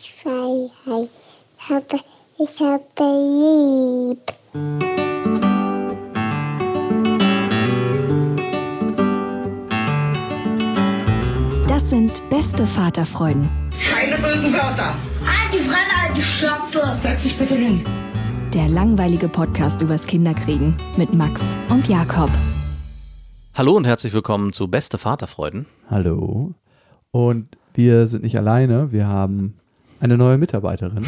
Freiheit. Ich habe lieb. Das sind beste Vaterfreuden. Keine bösen Wörter. Alte Fremde, alte Schöpfe. Setz dich bitte hin. Der langweilige Podcast übers Kinderkriegen mit Max und Jakob. Hallo und herzlich willkommen zu Beste Vaterfreuden. Hallo. Und wir sind nicht alleine, wir haben eine neue Mitarbeiterin.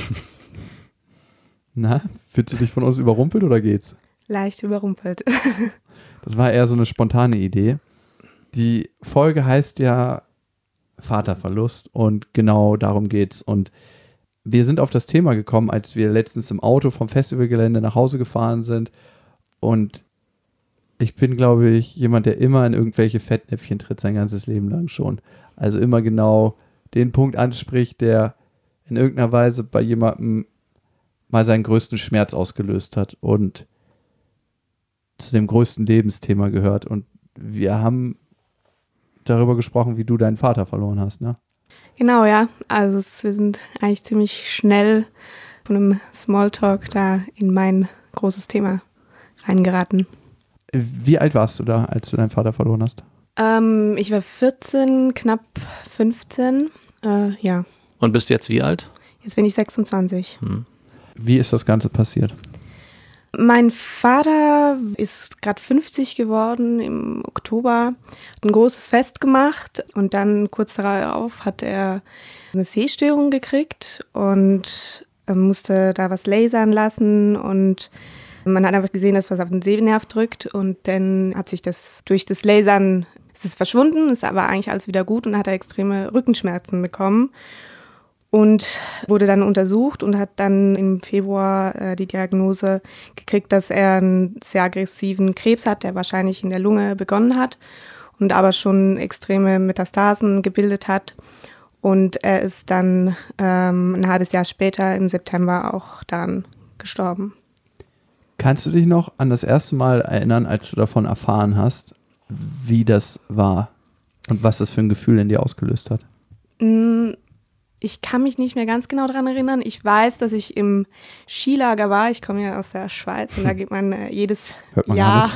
Na, fühlst du dich von uns überrumpelt oder geht's? Leicht überrumpelt. Das war eher so eine spontane Idee. Die Folge heißt ja Vaterverlust und genau darum geht's. Und wir sind auf das Thema gekommen, als wir letztens im Auto vom Festivalgelände nach Hause gefahren sind. Und ich bin, glaube ich, jemand, der immer in irgendwelche Fettnäpfchen tritt, sein ganzes Leben lang schon. Also immer genau den Punkt anspricht, der in irgendeiner Weise bei jemandem mal seinen größten Schmerz ausgelöst hat und zu dem größten Lebensthema gehört. Und wir haben darüber gesprochen, wie du deinen Vater verloren hast, ne? Genau, ja. Also wir sind eigentlich ziemlich schnell von einem Smalltalk da in mein großes Thema reingeraten. Wie alt warst du da, als du deinen Vater verloren hast? Ich war 14, knapp 15, ja. Und bist jetzt wie alt? Jetzt bin ich 26. Wie ist das Ganze passiert? Mein Vater ist gerade 50 geworden im Oktober, hat ein großes Fest gemacht und dann kurz darauf hat er eine Sehstörung gekriegt und musste da was lasern lassen und man hat einfach gesehen, dass was auf den Sehnerv drückt und dann hat sich das durch das Lasern, es ist verschwunden, ist aber eigentlich alles wieder gut und dann hat er extreme Rückenschmerzen bekommen. Und wurde dann untersucht und hat dann im Februar die Diagnose gekriegt, dass er einen sehr aggressiven Krebs hat, der wahrscheinlich in der Lunge begonnen hat und aber schon extreme Metastasen gebildet hat. Und er ist dann ein halbes Jahr später im September auch dann gestorben. Kannst du dich noch an das erste Mal erinnern, als du davon erfahren hast, wie das war und was das für ein Gefühl in dir ausgelöst hat? Ich kann mich nicht mehr ganz genau daran erinnern. Ich weiß, dass ich im Skilager war. Ich komme ja aus der Schweiz und da geht man jedes Jahr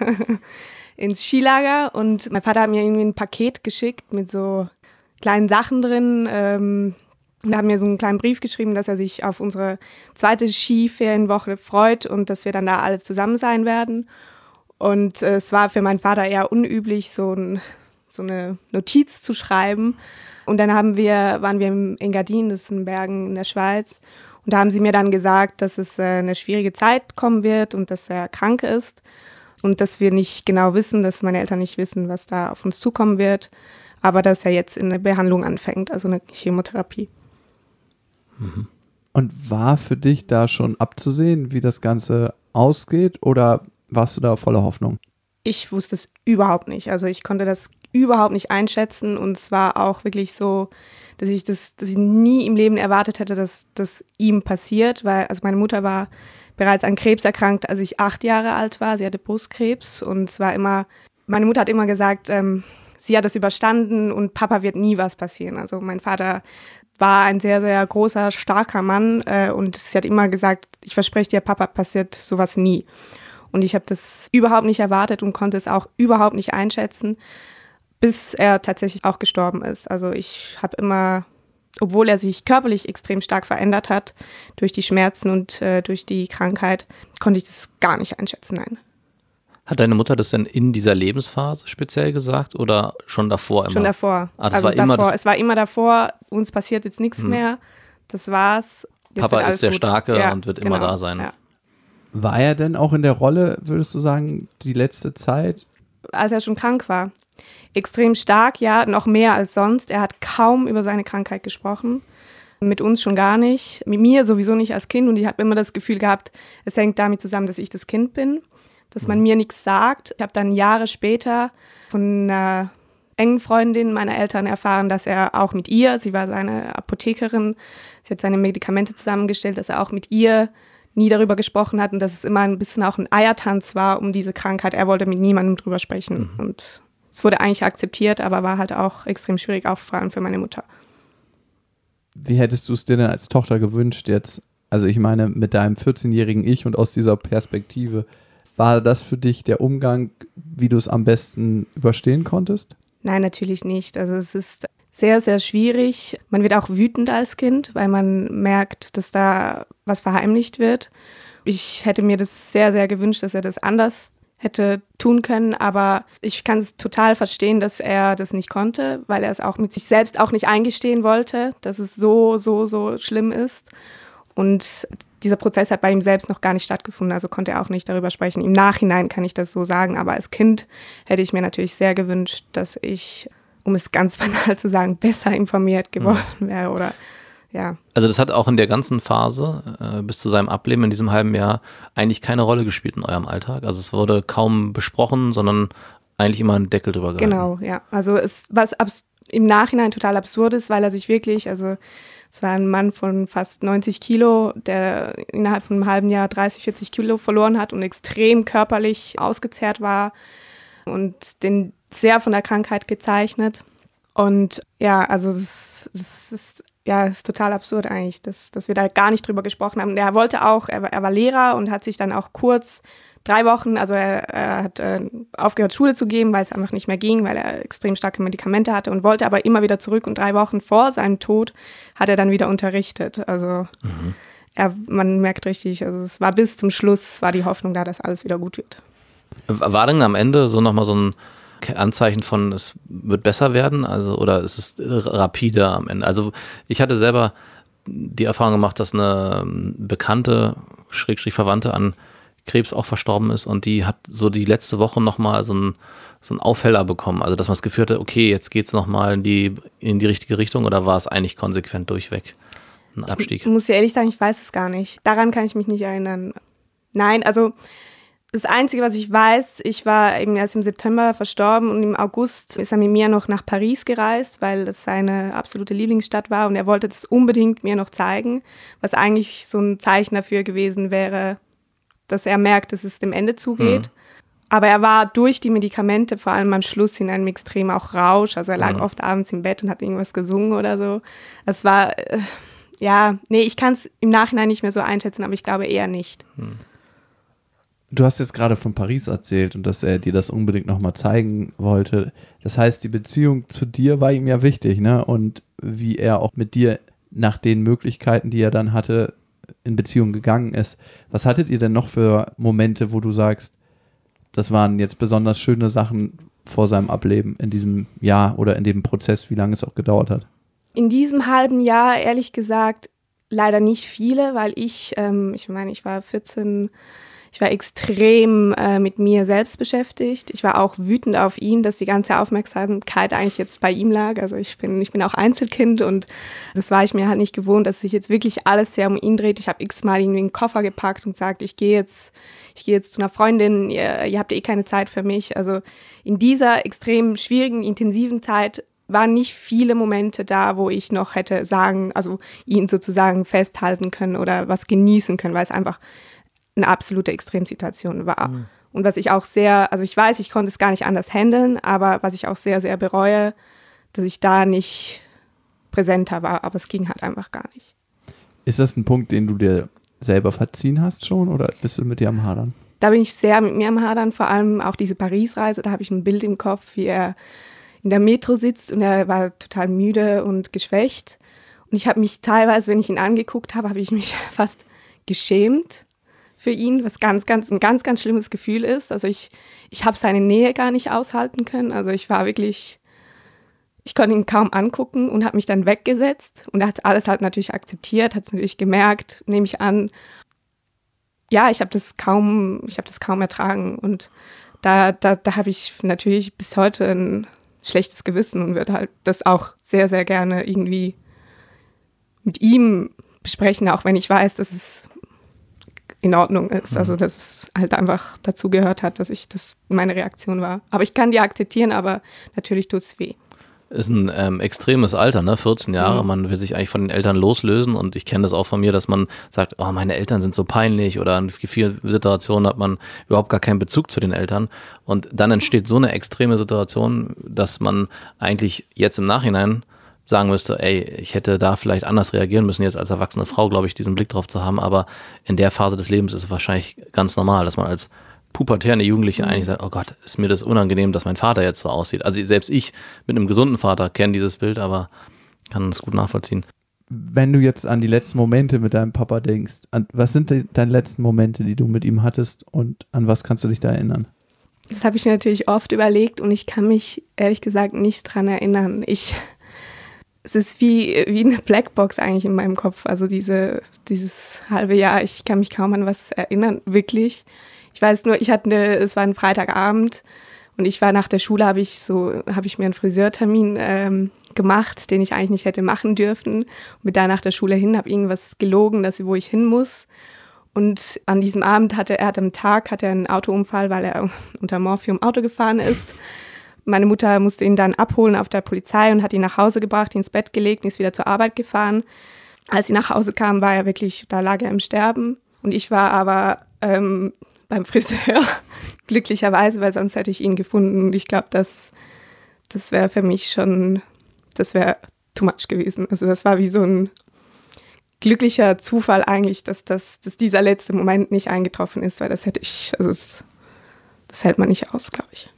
ins Skilager. Und mein Vater hat mir irgendwie ein Paket geschickt mit so kleinen Sachen drin. Und hat mir so einen kleinen Brief geschrieben, dass er sich auf unsere zweite Skiferienwoche freut und dass wir dann da alle zusammen sein werden. Und es war für meinen Vater eher unüblich, so eine Notiz zu schreiben. Und dann waren wir im Engadin, das ist in Bergen in der Schweiz. Und da haben sie mir dann gesagt, dass es eine schwierige Zeit kommen wird und dass er krank ist. Und dass wir nicht genau wissen, dass meine Eltern nicht wissen, was da auf uns zukommen wird. Aber dass er jetzt in eine Behandlung anfängt, also eine Chemotherapie. Und war für dich da schon abzusehen, wie das Ganze ausgeht oder warst du da voller Hoffnung? Ich wusste es überhaupt nicht. Also ich konnte das überhaupt nicht einschätzen und es war auch wirklich so, dass ich nie im Leben erwartet hätte, dass das ihm passiert, weil also meine Mutter war bereits an Krebs erkrankt, als ich 8 Jahre alt war. Sie hatte Brustkrebs und es war immer, meine Mutter hat immer gesagt, sie hat das überstanden und Papa wird nie was passieren. Also mein Vater war ein sehr, sehr großer, starker Mann und sie hat immer gesagt, ich verspreche dir, Papa passiert sowas nie. Und ich habe das überhaupt nicht erwartet und konnte es auch überhaupt nicht einschätzen, bis er tatsächlich auch gestorben ist. Also ich habe immer, obwohl er sich körperlich extrem stark verändert hat, durch die Schmerzen und durch die Krankheit, konnte ich das gar nicht einschätzen, nein. Hat deine Mutter das denn in dieser Lebensphase speziell gesagt oder schon davor immer? Schon davor. Das war immer es war immer davor, uns passiert jetzt nichts mehr, das war's. Jetzt Papa ist der gut. Starke und wird immer genau, da sein. Ja. War er denn auch in der Rolle, würdest du sagen, die letzte Zeit? Als er schon krank war. Extrem stark, ja, noch mehr als sonst. Er hat kaum über seine Krankheit gesprochen. Mit uns schon gar nicht. Mit mir sowieso nicht als Kind. Und ich habe immer das Gefühl gehabt, es hängt damit zusammen, dass ich das Kind bin. Dass man mir nichts sagt. Ich habe dann Jahre später von einer engen Freundin meiner Eltern erfahren, dass er auch mit ihr, sie war seine Apothekerin, sie hat seine Medikamente zusammengestellt, dass er auch mit ihr nie darüber gesprochen hat und dass es immer ein bisschen auch ein Eiertanz war um diese Krankheit. Er wollte mit niemandem drüber sprechen. Und es wurde eigentlich akzeptiert, aber war halt auch extrem schwierig, auch vor allem für meine Mutter. Wie hättest du es dir denn als Tochter gewünscht jetzt? Also ich meine, mit deinem 14-jährigen Ich und aus dieser Perspektive, war das für dich der Umgang, wie du es am besten überstehen konntest? Nein, natürlich nicht. Also es ist sehr, sehr schwierig. Man wird auch wütend als Kind, weil man merkt, dass da was verheimlicht wird. Ich hätte mir das sehr, sehr gewünscht, dass er das anders hätte tun können, aber ich kann es total verstehen, dass er das nicht konnte, weil er es auch mit sich selbst auch nicht eingestehen wollte, dass es so schlimm ist. Und dieser Prozess hat bei ihm selbst noch gar nicht stattgefunden, also konnte er auch nicht darüber sprechen. Im Nachhinein kann ich das so sagen, aber als Kind hätte ich mir natürlich sehr gewünscht, dass ich, um es ganz banal zu sagen, besser informiert geworden wäre oder ja. Also das hat auch in der ganzen Phase bis zu seinem Ableben in diesem halben Jahr eigentlich keine Rolle gespielt in eurem Alltag. Also es wurde kaum besprochen, sondern eigentlich immer ein Deckel drüber gehalten. Genau, ja. Also was im Nachhinein total absurd ist, weil er sich wirklich, also es war ein Mann von fast 90 Kilo, der innerhalb von einem halben Jahr 30, 40 Kilo verloren hat und extrem körperlich ausgezehrt war und den sehr von der Krankheit gezeichnet. Und ja, also es ist total absurd eigentlich, dass wir da gar nicht drüber gesprochen haben. Er wollte auch, er war Lehrer und hat sich dann auch kurz 3 Wochen, also er hat aufgehört, Schule zu geben, weil es einfach nicht mehr ging, weil er extrem starke Medikamente hatte und wollte aber immer wieder zurück. Und 3 Wochen vor seinem Tod hat er dann wieder unterrichtet. Also man merkt richtig, also es war bis zum Schluss, war die Hoffnung da, dass alles wieder gut wird. War denn am Ende so nochmal so ein Anzeichen von, es wird besser werden? Also, oder ist es rapide am Ende? Also ich hatte selber die Erfahrung gemacht, dass eine Bekannte, Verwandte an Krebs auch verstorben ist und die hat so die letzte Woche nochmal so einen Aufheller bekommen. Also dass man das Gefühl hatte, okay, jetzt geht es nochmal in die richtige Richtung, oder war es eigentlich konsequent durchweg ein Abstieg? Ich muss dir ehrlich sagen, ich weiß es gar nicht. Daran kann ich mich nicht erinnern. Nein, also das Einzige, was ich weiß, ich war eben erst im September verstorben und im August ist er mit mir noch nach Paris gereist, weil das seine absolute Lieblingsstadt war und er wollte das unbedingt mir noch zeigen, was eigentlich so ein Zeichen dafür gewesen wäre, dass er merkt, dass es dem Ende zugeht. Aber er war durch die Medikamente, vor allem am Schluss, in einem extrem auch Rausch. Also er lag oft abends im Bett und hat irgendwas gesungen oder so. Es war, ich kann es im Nachhinein nicht mehr so einschätzen, aber ich glaube eher nicht. Du hast jetzt gerade von Paris erzählt und dass er dir das unbedingt nochmal zeigen wollte. Das heißt, die Beziehung zu dir war ihm ja wichtig, ne? Und wie er auch mit dir nach den Möglichkeiten, die er dann hatte, in Beziehung gegangen ist. Was hattet ihr denn noch für Momente, wo du sagst, das waren jetzt besonders schöne Sachen vor seinem Ableben in diesem Jahr oder in dem Prozess, wie lange es auch gedauert hat? In diesem halben Jahr, ehrlich gesagt, leider nicht viele, weil ich war 14, ich war extrem mit mir selbst beschäftigt. Ich war auch wütend auf ihn, dass die ganze Aufmerksamkeit eigentlich jetzt bei ihm lag. Also ich bin auch Einzelkind und das war ich mir halt nicht gewohnt, dass sich jetzt wirklich alles sehr um ihn dreht. Ich habe x-mal irgendwie einen Koffer gepackt und gesagt, ich gehe jetzt zu einer Freundin, ihr habt keine Zeit für mich. Also in dieser extrem schwierigen, intensiven Zeit waren nicht viele Momente da, wo ich noch hätte ihn sozusagen festhalten können oder was genießen können, weil es einfach eine absolute Extremsituation war. Und was ich auch ich weiß, ich konnte es gar nicht anders handeln, aber was ich auch sehr, sehr bereue, dass ich da nicht präsenter war, aber es ging halt einfach gar nicht. Ist das ein Punkt, den du dir selber verziehen hast schon oder bist du mit dir am Hadern? Da bin ich sehr mit mir am Hadern, vor allem auch diese Paris-Reise, da habe ich ein Bild im Kopf, wie er in der Metro sitzt und er war total müde und geschwächt. Und ich habe mich teilweise, wenn ich ihn angeguckt habe, habe ich mich fast geschämt für ihn, was ein ganz schlimmes Gefühl ist. Also ich habe seine Nähe gar nicht aushalten können. Also ich konnte ihn kaum angucken und habe mich dann weggesetzt. Und er hat alles halt natürlich akzeptiert, hat es natürlich gemerkt, nehme ich an. Ja, ich habe das kaum ertragen. Und da habe ich natürlich bis heute ein schlechtes Gewissen und würde halt das auch sehr, sehr gerne irgendwie mit ihm besprechen, auch wenn ich weiß, dass es in Ordnung ist. Also dass es halt einfach dazu gehört hat, dass das meine Reaktion war. Aber ich kann die akzeptieren, aber natürlich tut es weh. Ist ein extremes Alter, ne? 14 Jahre, man will sich eigentlich von den Eltern loslösen und ich kenne das auch von mir, dass man sagt, oh, meine Eltern sind so peinlich oder in vielen Situationen hat man überhaupt gar keinen Bezug zu den Eltern und dann entsteht so eine extreme Situation, dass man eigentlich jetzt im Nachhinein sagen müsste, ey, ich hätte da vielleicht anders reagieren müssen, jetzt als erwachsene Frau, glaube ich, diesen Blick drauf zu haben, aber in der Phase des Lebens ist es wahrscheinlich ganz normal, dass man als pubertierende Jugendliche eigentlich sagt, oh Gott, ist mir das unangenehm, dass mein Vater jetzt so aussieht. Also selbst ich mit einem gesunden Vater kenne dieses Bild, aber kann es gut nachvollziehen. Wenn du jetzt an die letzten Momente mit deinem Papa denkst, was sind deine letzten Momente, die du mit ihm hattest und an was kannst du dich da erinnern? Das habe ich mir natürlich oft überlegt und ich kann mich ehrlich gesagt nicht dran erinnern. Es ist wie eine Blackbox eigentlich in meinem Kopf. Also dieses halbe Jahr, ich kann mich kaum an was erinnern, wirklich. Ich weiß nur, es war ein Freitagabend und ich war nach der Schule, habe ich mir einen Friseurtermin gemacht, den ich eigentlich nicht hätte machen dürfen. Und bin da nach der Schule hin, habe irgendwas gelogen, wo ich hin muss. Und an diesem Abend hatte er einen Autounfall, weil er unter Morphium Auto gefahren ist. Meine Mutter musste ihn dann abholen auf der Polizei und hat ihn nach Hause gebracht, ihn ins Bett gelegt und ist wieder zur Arbeit gefahren. Als sie nach Hause kam, da lag er im Sterben. Und ich war aber beim Friseur, glücklicherweise, weil sonst hätte ich ihn gefunden. Und ich glaube, das wäre für mich schon, das wäre too much gewesen. Also das war wie so ein glücklicher Zufall eigentlich, dass dieser letzte Moment nicht eingetroffen ist, weil das hält man nicht aus, glaube ich.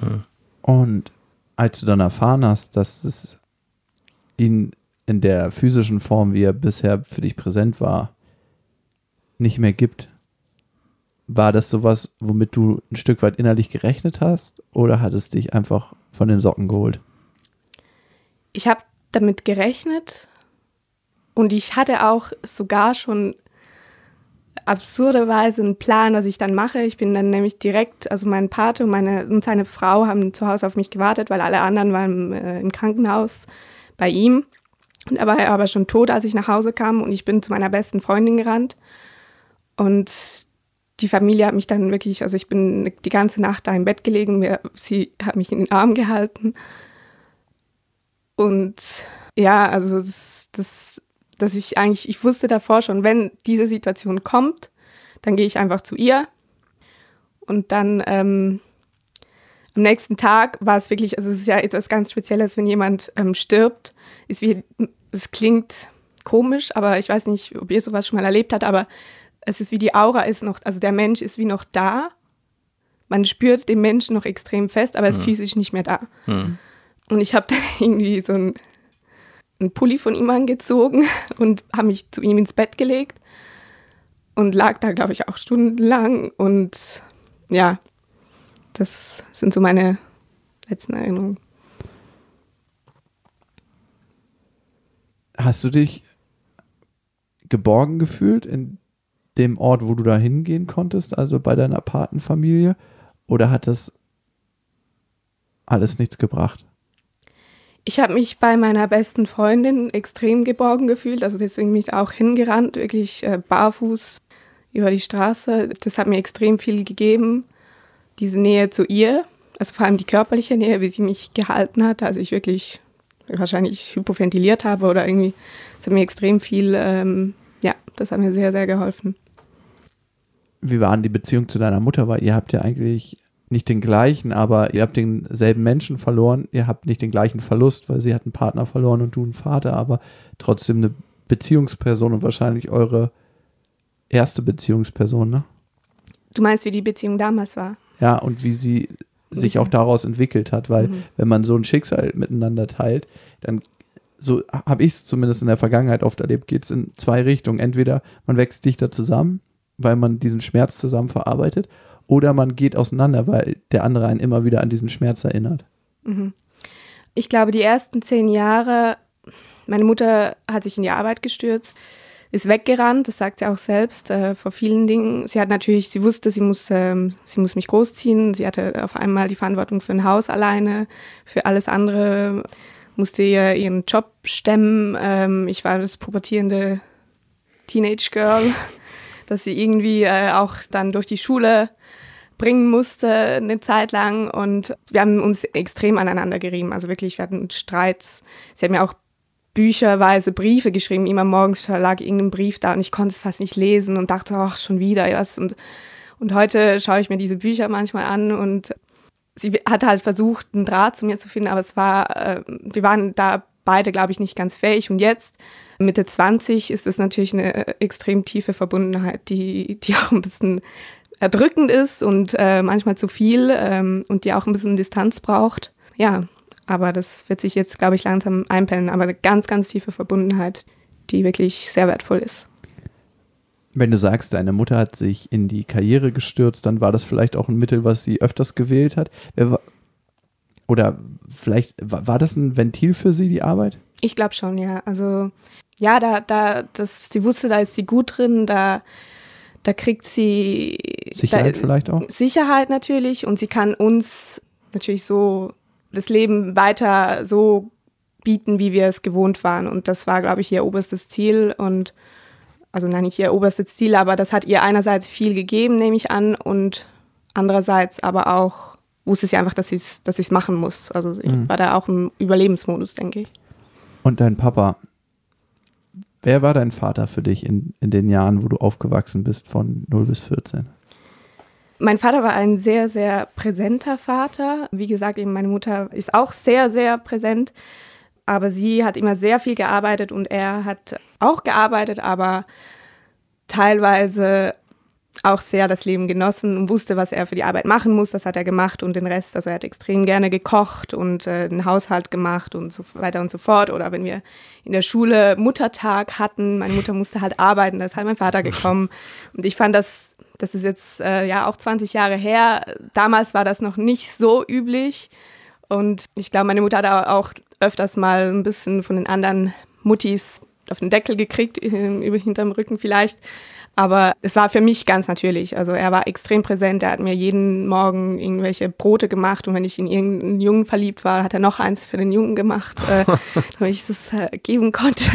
Und als du dann erfahren hast, dass es ihn in der physischen Form, wie er bisher für dich präsent war, nicht mehr gibt, war das sowas, womit du ein Stück weit innerlich gerechnet hast oder hat es dich einfach von den Socken geholt? Ich habe damit gerechnet und ich hatte auch sogar schon absurderweise einen Plan, was ich dann mache. Ich bin dann nämlich direkt, also mein Pate und seine Frau haben zu Hause auf mich gewartet, weil alle anderen waren im Krankenhaus bei ihm. Und er war aber schon tot, als ich nach Hause kam und ich bin zu meiner besten Freundin gerannt. Und die Familie hat mich dann wirklich, also ich bin die ganze Nacht da im Bett gelegen, sie hat mich in den Arm gehalten. Und ja, also ich wusste davor schon, wenn diese Situation kommt, dann gehe ich einfach zu ihr. Und dann am nächsten Tag war es wirklich, also es ist ja etwas ganz Spezielles, wenn jemand stirbt. Es klingt komisch, aber ich weiß nicht, ob ihr sowas schon mal erlebt habt, aber es ist wie die Aura ist noch, also der Mensch ist wie noch da. Man spürt den Menschen noch extrem fest, aber er ist physisch nicht mehr da. Und ich habe dann irgendwie so einen Pulli von ihm angezogen und habe mich zu ihm ins Bett gelegt und lag da, glaube ich, auch stundenlang. Und ja, das sind so meine letzten Erinnerungen. Hast du dich geborgen gefühlt in dem Ort, wo du da hingehen konntest, also bei deiner Patenfamilie? Oder hat das alles nichts gebracht? Ich habe mich bei meiner besten Freundin extrem geborgen gefühlt, also deswegen bin ich auch hingerannt, wirklich barfuß über die Straße. Das hat mir extrem viel gegeben, diese Nähe zu ihr, also vor allem die körperliche Nähe, wie sie mich gehalten hat, also ich wirklich wahrscheinlich hypoventiliert habe oder irgendwie, das hat mir extrem viel, das hat mir sehr, sehr geholfen. Wie war denn die Beziehung zu deiner Mutter? Weil ihr habt ja eigentlich nicht den gleichen, aber ihr habt denselben Menschen verloren. Ihr habt nicht den gleichen Verlust, weil sie hat einen Partner verloren und du einen Vater, aber trotzdem eine Beziehungsperson und wahrscheinlich eure erste Beziehungsperson, ne? Du meinst, wie die Beziehung damals war? Ja, und wie sie sich auch daraus entwickelt hat, weil wenn man so ein Schicksal miteinander teilt, dann, so habe ich es zumindest in der Vergangenheit oft erlebt, geht es in zwei Richtungen. Entweder man wächst dichter zusammen, weil man diesen Schmerz zusammen verarbeitet, oder man geht auseinander, weil der andere einen immer wieder an diesen Schmerz erinnert. Ich glaube, die ersten 10 Jahre, meine Mutter hat sich in die Arbeit gestürzt, ist weggerannt, das sagt sie auch selbst, vor vielen Dingen. Sie wusste, sie muss mich großziehen. Sie hatte auf einmal die Verantwortung für ein Haus alleine, für alles andere musste ihren Job stemmen. Ich war das pubertierende Teenage-Girl, das sie irgendwie auch dann durch die Schule bringen musste eine Zeit lang. Und wir haben uns extrem aneinander gerieben. Also wirklich, wir hatten Streits. Sie hat mir auch bücherweise Briefe geschrieben. Immer morgens lag irgendein Brief da und ich konnte es fast nicht lesen und dachte, ach, schon wieder was. Und heute schaue ich mir diese Bücher manchmal an und sie hat halt versucht, einen Draht zu mir zu finden, aber wir waren da beide, glaube ich, nicht ganz fähig. Und jetzt, Mitte 20, ist es natürlich eine extrem tiefe Verbundenheit, die auch ein bisschen erdrückend ist und manchmal zu viel und die auch ein bisschen Distanz braucht. Ja, aber das wird sich jetzt, glaube ich, langsam einpendeln. Aber eine ganz, ganz tiefe Verbundenheit, die wirklich sehr wertvoll ist. Wenn du sagst, deine Mutter hat sich in die Karriere gestürzt, dann war das vielleicht auch ein Mittel, was sie öfters gewählt hat. Oder vielleicht war das ein Ventil für sie, die Arbeit? Ich glaube schon, ja. Also ja, sie wusste, da ist sie gut drin, da kriegt sie Sicherheit vielleicht auch? Sicherheit natürlich, und sie kann uns natürlich so das Leben weiter so bieten, wie wir es gewohnt waren. Und das war, glaube ich, ihr oberstes Ziel. Und also nein, nicht ihr oberstes Ziel, aber das hat ihr einerseits viel gegeben, nehme ich an, und andererseits aber auch wusste sie einfach, dass sie es machen muss. Also ich war da auch im Überlebensmodus, denke ich. Und dein Papa, wer war dein Vater für dich in den Jahren, wo du aufgewachsen bist, von 0 bis 14? Mein Vater war ein sehr, sehr präsenter Vater. Wie gesagt, eben meine Mutter ist auch sehr, sehr präsent. Aber sie hat immer sehr viel gearbeitet und er hat auch gearbeitet, aber teilweise auch sehr das Leben genossen und wusste, was er für die Arbeit machen muss. Das hat er gemacht, und den Rest, also er hat extrem gerne gekocht und den Haushalt gemacht und so weiter und so fort. Oder wenn wir in der Schule Muttertag hatten, meine Mutter musste halt arbeiten, da ist halt mein Vater gekommen. Und ich fand, das ist jetzt auch 20 Jahre her. Damals war das noch nicht so üblich. Und ich glaube, meine Mutter hat auch öfters mal ein bisschen von den anderen Muttis auf den Deckel gekriegt, hinterm Rücken vielleicht. Aber es war für mich ganz natürlich. Also er war extrem präsent. Er hat mir jeden Morgen irgendwelche Brote gemacht. Und wenn ich in irgendeinen Jungen verliebt war, hat er noch eins für den Jungen gemacht, damit ich das geben konnte.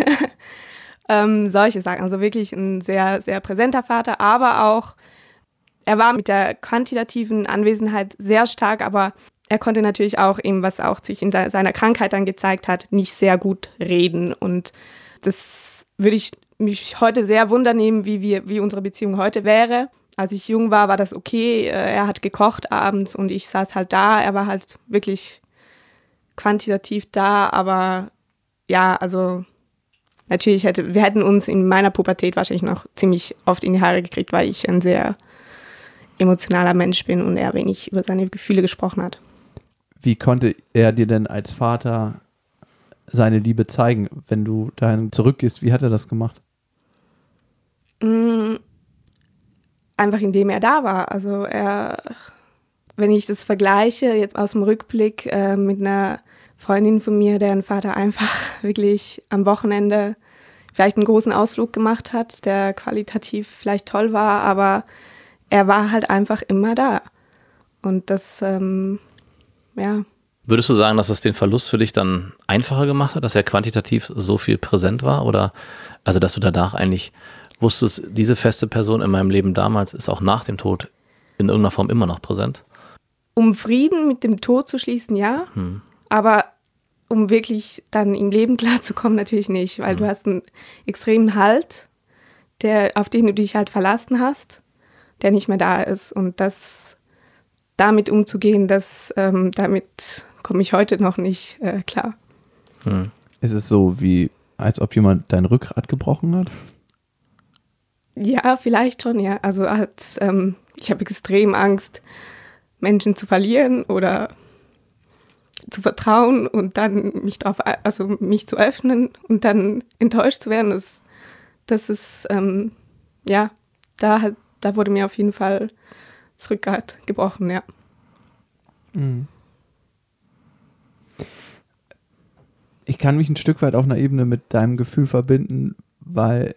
Solche Sachen. Also wirklich ein sehr, sehr präsenter Vater. Aber auch, er war mit der quantitativen Anwesenheit sehr stark. Aber er konnte natürlich auch eben, was auch sich in seiner Krankheit dann gezeigt hat, nicht sehr gut reden. Und das würde ich mich heute sehr wundernehmen, wie unsere Beziehung heute wäre. Als ich jung war das okay. Er hat gekocht abends und ich saß halt da. Er war halt wirklich quantitativ da, aber ja, also natürlich wir hätten uns in meiner Pubertät wahrscheinlich noch ziemlich oft in die Haare gekriegt, weil ich ein sehr emotionaler Mensch bin und er wenig über seine Gefühle gesprochen hat. Wie konnte er dir denn als Vater seine Liebe zeigen, wenn du dahin zurückgehst? Wie hat er das gemacht? Einfach indem er da war. Also wenn ich das vergleiche, jetzt aus dem Rückblick mit einer Freundin von mir, deren Vater einfach wirklich am Wochenende vielleicht einen großen Ausflug gemacht hat, der qualitativ vielleicht toll war, aber er war halt einfach immer da. Und das, ja. Würdest du sagen, dass das den Verlust für dich dann einfacher gemacht hat, dass er quantitativ so viel präsent war? Oder also, dass du danach eigentlich wusstest, diese feste Person in meinem Leben damals ist auch nach dem Tod in irgendeiner Form immer noch präsent? Um Frieden mit dem Tod zu schließen, ja. Aber um wirklich dann im Leben klarzukommen, natürlich nicht. Weil du hast einen extremen Halt, auf den du dich halt verlassen hast, der nicht mehr da ist. Und damit umzugehen, damit komme ich heute noch nicht klar. Ist es so, als ob jemand dein Rückgrat gebrochen hat? Ja, vielleicht schon, ja. Also ich habe extrem Angst, Menschen zu verlieren oder zu vertrauen und dann mich zu öffnen und dann enttäuscht zu werden. Das ist, da wurde mir auf jeden Fall das Rückgrat gebrochen, ja. Ich kann mich ein Stück weit auf einer Ebene mit deinem Gefühl verbinden, weil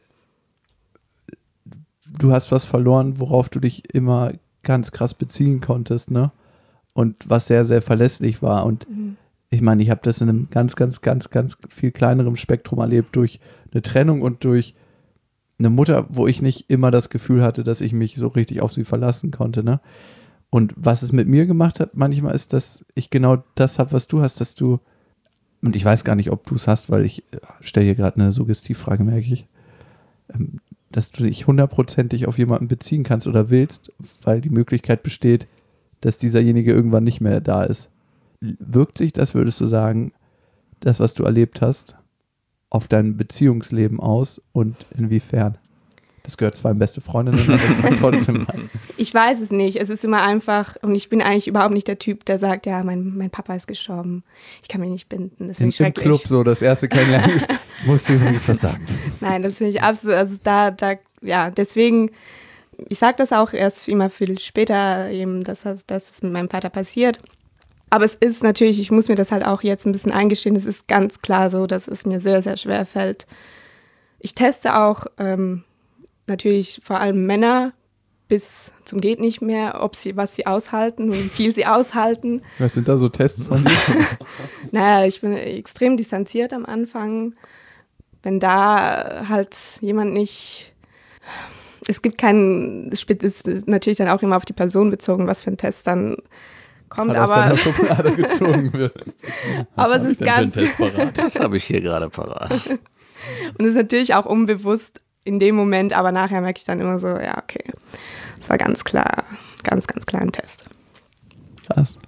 du hast was verloren, worauf du dich immer ganz krass beziehen konntest, ne? Und was sehr, sehr verlässlich war. Und ich meine, ich habe das in einem ganz, ganz, ganz, ganz viel kleinerem Spektrum erlebt durch eine Trennung und durch eine Mutter, wo ich nicht immer das Gefühl hatte, dass ich mich so richtig auf sie verlassen konnte, ne? Und was es mit mir gemacht hat manchmal ist, dass ich genau das habe, was du hast, dass du, und ich weiß gar nicht, ob du es hast, weil ich stelle hier gerade eine Suggestivfrage, merke ich, dass du dich 100% auf jemanden beziehen kannst oder willst, weil die Möglichkeit besteht, dass dieserjenige irgendwann nicht mehr da ist. Wirkt sich das, würdest du sagen, das, was du erlebt hast, auf dein Beziehungsleben aus und inwiefern? Das gehört zwar in beste Freundinnen, aber trotzdem. Ich weiß es nicht. Es ist immer einfach, und ich bin eigentlich überhaupt nicht der Typ, der sagt, ja, mein Papa ist gestorben. Ich kann mich nicht binden. Das finde ich schrecklich. Im Club so, das erste Kennenlernen. Musst du übrigens was sagen. Nein, das finde ich absolut, also ja, deswegen, ich sage das auch erst immer viel später, eben, dass es mit meinem Vater passiert. Aber es ist natürlich, ich muss mir das halt auch jetzt ein bisschen eingestehen, es ist ganz klar so, dass es mir sehr, sehr schwer fällt. Ich teste auch natürlich vor allem Männer bis zum geht nicht mehr, was sie aushalten und wie viel sie aushalten. Was sind da so Tests von dir? Naja, ich bin extrem distanziert am Anfang. Wenn da halt jemand nicht, es gibt keinen, es ist natürlich dann auch immer auf die Person bezogen, was für ein Test dann kommt, aber aus deiner Schublade gezogen wird. Aber es ist ganz, das habe ich hier gerade parat. Und es ist natürlich auch unbewusst in dem Moment, aber nachher merke ich dann immer so, ja, okay, das war ganz klar, ganz, ganz klar ein Test. Krass.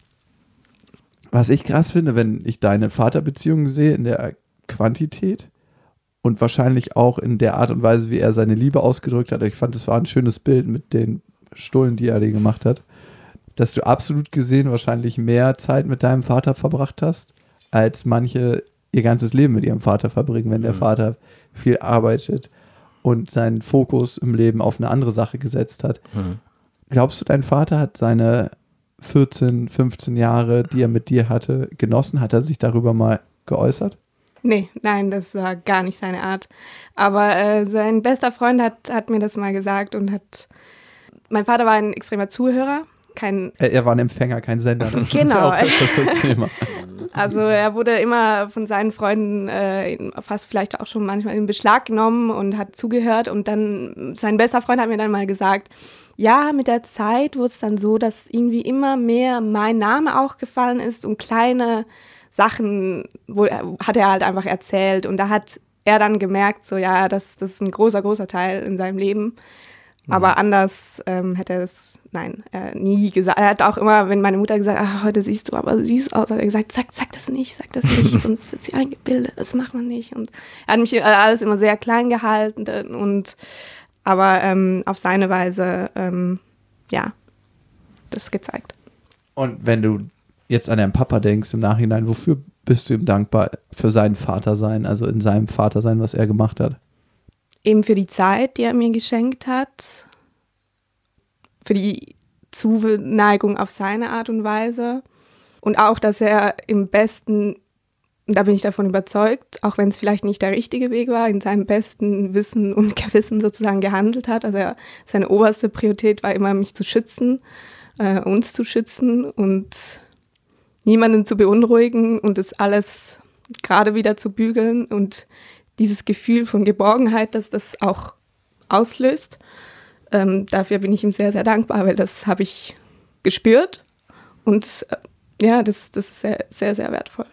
Was ich krass finde, wenn ich deine Vaterbeziehung sehe, in der Quantität und wahrscheinlich auch in der Art und Weise, wie er seine Liebe ausgedrückt hat. Ich fand, es war ein schönes Bild mit den Stullen, die er dir gemacht hat, dass du absolut gesehen wahrscheinlich mehr Zeit mit deinem Vater verbracht hast, als manche ihr ganzes Leben mit ihrem Vater verbringen, wenn der Vater viel arbeitet und seinen Fokus im Leben auf eine andere Sache gesetzt hat. Glaubst du, dein Vater hat seine 14, 15 Jahre, die er mit dir hatte, genossen? Hat er sich darüber mal geäußert? Nein, das war gar nicht seine Art. Aber sein bester Freund hat mir das mal gesagt und mein Vater war ein extremer Zuhörer. Er war ein Empfänger, kein Sender. Genau. Das ist das Thema. Also er wurde immer von seinen Freunden fast vielleicht auch schon manchmal in Beschlag genommen und hat zugehört. Und dann, sein bester Freund hat mir dann mal gesagt, ja, mit der Zeit wurde es dann so, dass irgendwie immer mehr mein Name auch gefallen ist und kleine Sachen hat er halt einfach erzählt. Und da hat er dann gemerkt, so ja, das ist ein großer, großer Teil in seinem Leben. Aber anders hätte er es, nie gesagt. Er hat auch immer, wenn meine Mutter gesagt hat, heute siehst du aber süß aus, hat er gesagt, sag das nicht, sonst wird sie eingebildet, das macht man nicht. Und er hat mich alles immer sehr klein gehalten, aber auf seine Weise, das gezeigt. Und wenn du jetzt an deinen Papa denkst im Nachhinein, wofür bist du ihm dankbar für sein Vatersein, also in seinem Vatersein, was er gemacht hat? Eben für die Zeit, die er mir geschenkt hat, für die Zuneigung auf seine Art und Weise und auch, dass er im besten, da bin ich davon überzeugt, auch wenn es vielleicht nicht der richtige Weg war, in seinem besten Wissen und Gewissen sozusagen gehandelt hat. Also seine oberste Priorität war immer, mich zu schützen, uns zu schützen und niemanden zu beunruhigen und das alles gerade wieder zu bügeln und dieses Gefühl von Geborgenheit, dass das auch auslöst. Dafür bin ich ihm sehr, sehr dankbar, weil das habe ich gespürt und das ist sehr, sehr, sehr wertvoll.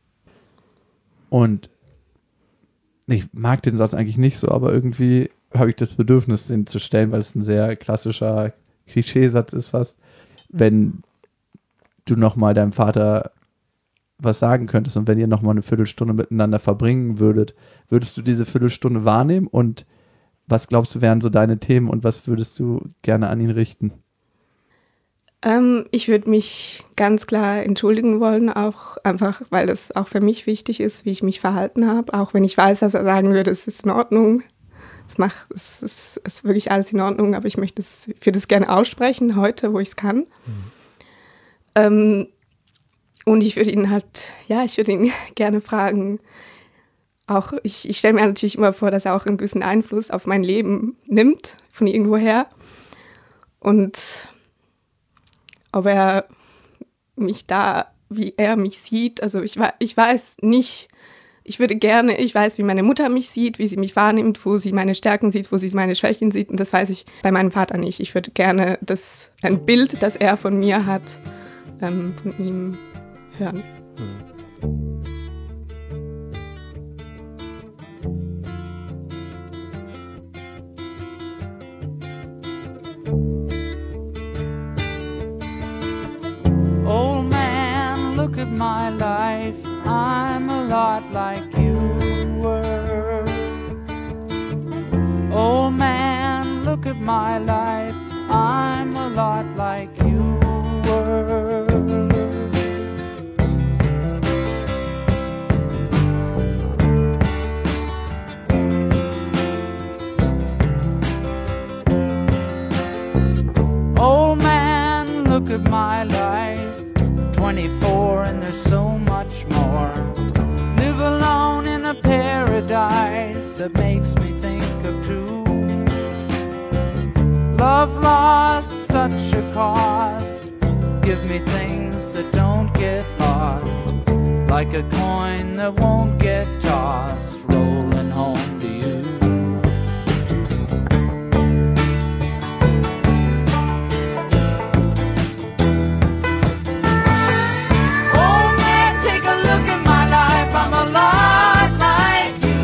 Und ich mag den Satz eigentlich nicht so, aber irgendwie habe ich das Bedürfnis, den zu stellen, weil es ein sehr klassischer Klischeesatz ist fast. Wenn du nochmal deinem Vater was sagen könntest und wenn ihr nochmal eine Viertelstunde miteinander verbringen würdet, würdest du diese Viertelstunde wahrnehmen und was glaubst du wären so deine Themen und was würdest du gerne an ihn richten? Ich würde mich ganz klar entschuldigen wollen, auch einfach, weil das auch für mich wichtig ist, wie ich mich verhalten habe, auch wenn ich weiß, dass er sagen würde, es ist in Ordnung, es ist wirklich alles in Ordnung, aber ich würde das gerne aussprechen heute, wo ich es kann. Und ich würde ihn gerne fragen, auch ich stelle mir natürlich immer vor, dass er auch einen gewissen Einfluss auf mein Leben nimmt, von irgendwoher. Und ob er mich wie er mich sieht, also ich weiß nicht, ich weiß, wie meine Mutter mich sieht, wie sie mich wahrnimmt, wo sie meine Stärken sieht, wo sie meine Schwächen sieht und das weiß ich bei meinem Vater nicht. Ich würde gerne ein Bild, das er von mir hat, von ihm hören. Old man, look at my life. I'm a lot like you were. Old man, look at my life, I'm a lot like you were. Old man, look at my life, 24 and there's so much more. Live alone in a paradise that makes me think of two. Love lost, such a cost. Give me things that don't get lost, like a coin that won't get tossed, rolling home to you. I'm a lot like you.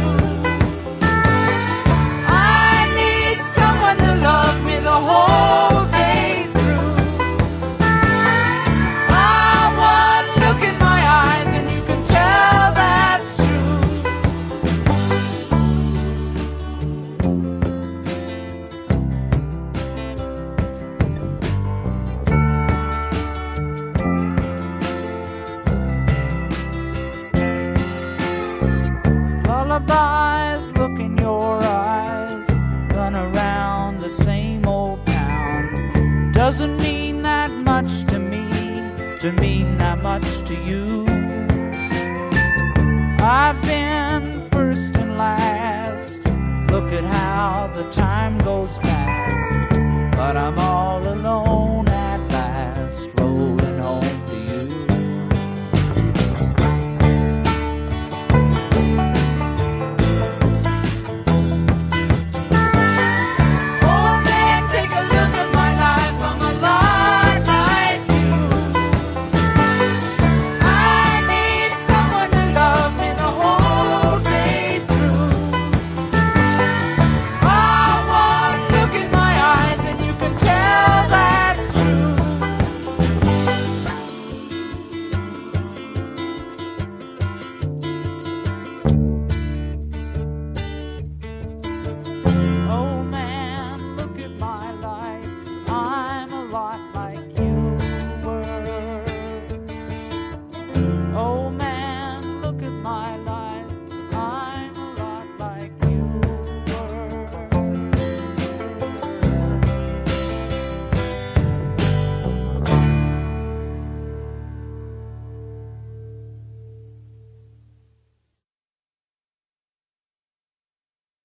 I need someone to love me the whole day through. One look in my eyes and you can tell that's true. Lullabies, look in your eyes, run around the same old town. Doesn't mean that much to me, to mean that much to you. I've been first and last, look at how the time goes past, but I'm all alone at last. Roll